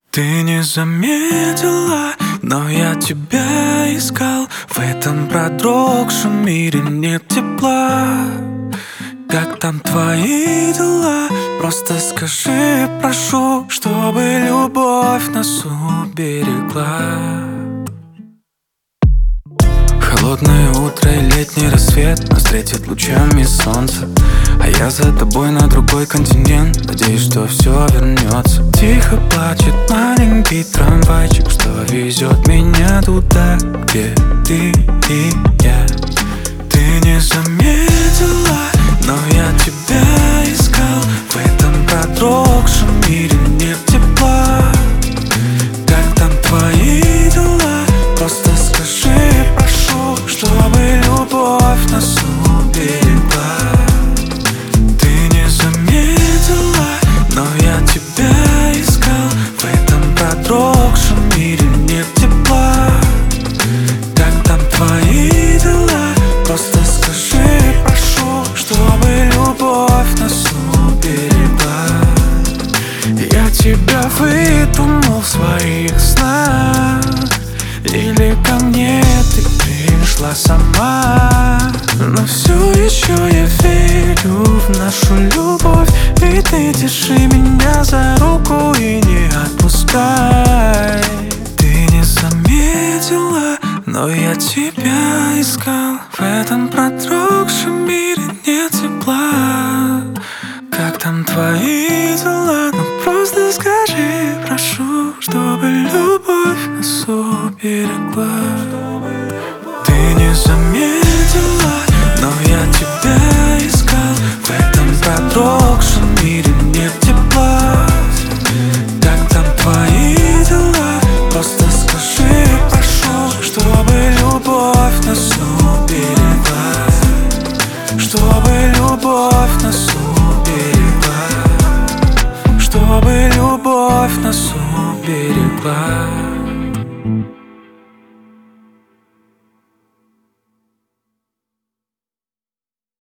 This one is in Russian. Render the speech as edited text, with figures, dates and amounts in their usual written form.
Ты не заметила, но я тебя искал. В этом продрогшем мире нет тепла. Как там твои дела? Просто скажи, прошу, чтобы любовь нас уберегла. Холодное утро и летний рассвет нас встретит лучами солнца. А я за тобой на другой континент, надеюсь, что все вернется. Тихо плачет маленький трамвайчик, что везет меня туда, где ты и я. Ты не заметила, но я тебя искал. В этом продрогшем мире нет тепла. Как там твои дела? Просто скажи, прошу, чтобы любовь нас уберегла. Ты не заметила, но я тебя искал. В этом продрогшем мире нет тепла. Как там твои дела? Просто скажи, прошу, чтобы любовь нас уберегла. Я тебя выдумал в своих снах, или ко мне ты пришла сама? Но все еще я верю в нашу любовь. И ты держи меня за руку и не отпускай. Ты не заметила, но я тебя искал. В этом продрогшем мире нет тепла. Как там твои дела? Ну просто скажи, прошу, чтобы любовь нас уберегла. Ты не заметила, но я тебя искал. В этом продрогшем мире нет тепла. Как там твои дела? Просто скажи, прошу, чтобы любовь нас уберегла. Чтобы любовь нас уберегла. Чтобы любовь нас уберегла.